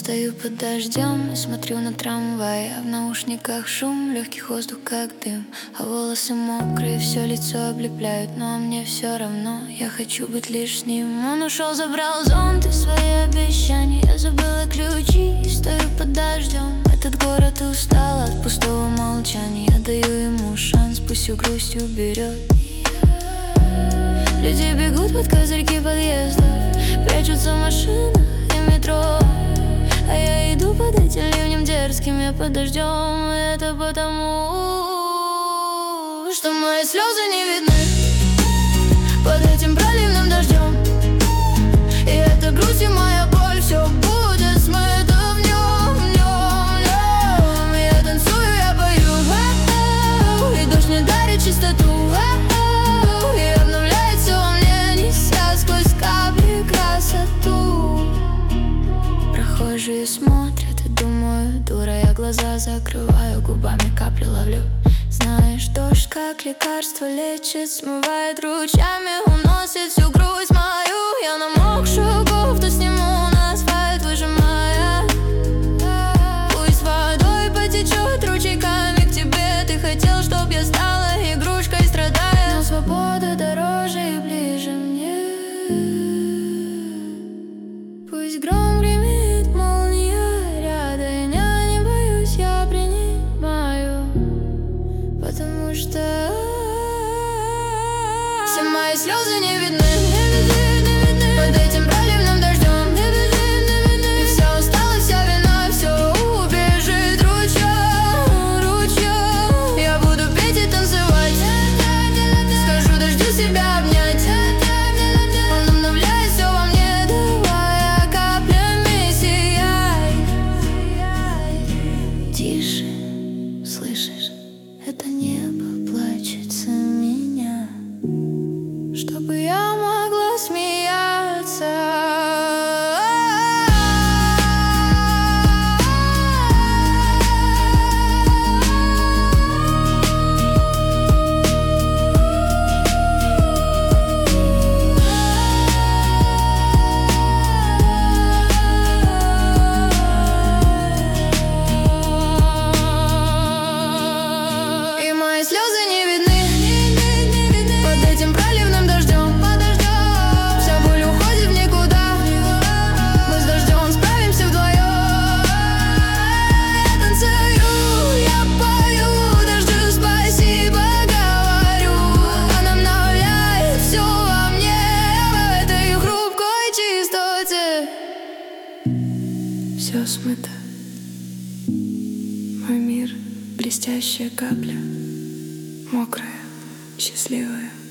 стою под дождем и смотрю на трамвай, а в наушниках шум, легкий воздух как дым, а волосы мокрые, все лицо облепляют. Но мне все равно, я хочу быть лишь с ним. Он ушел, забрал зонт и свои обещания, я забыла ключи и стою под дождем. Этот город устал от пустого молчания, я даю ему шанс, пусть всю грусть уберет. Люди бегут под козырьки подъездов, прячутся в машинах и метро, а я иду под этим ливнем дерзким, я под дождем. И это потому, что мои слезы не видны под этим проливным дождем. И эта грусть и моя боль, все будет смыто в нем, в нем, в нем. И я танцую, я пою, и дождь мне дарит чистоту, и обновляет все во мне, неся сквозь капли красоту. Прохожие смотрят и думают, дура, я глаза закрываю, губами капли ловлю. Знаешь, дождь как лекарство лечит, смывает ручьями, уносит всю грусть мою. Я намокшую кофту сниму на асфальт, выжимая. Пусть водой потечет ручейками к тебе. Ты хотел, чтоб я стала игрушкой, страдая, но свобода дороже и ближе мне. Пусть гром гремит, молния рядом, я не боюсь, я принимаю, потому что все мои слезы не видны под этим проливным дождем. И вся усталость, вся вина, все убежит ручьем, ручьем. Я буду петь и танцевать, скажу дождю себя обнять. Он обновляет все во мне, давая каплями сияй. Тише, слышишь, это небо плачет за меня, чтобы я могла смеяться. И мои слезы не видны под этим проливным дождем. Вся боль уходит в никуда, мы с дождем справимся вдвоем. Я танцую, я пою, дождю спасибо говорю. Он обновляет все во мне, в этой хрупкой чистоте. Все смыто. Мой мир — блестящая капля, мокрая, счастливая.